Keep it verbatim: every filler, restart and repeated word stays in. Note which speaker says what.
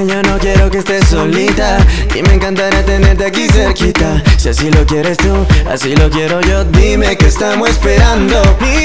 Speaker 1: yo no quiero que estés solita y me encantaría tenerte aquí cerquita. Si así lo quieres tú, así lo quiero yo, dime que estamos esperando. Mira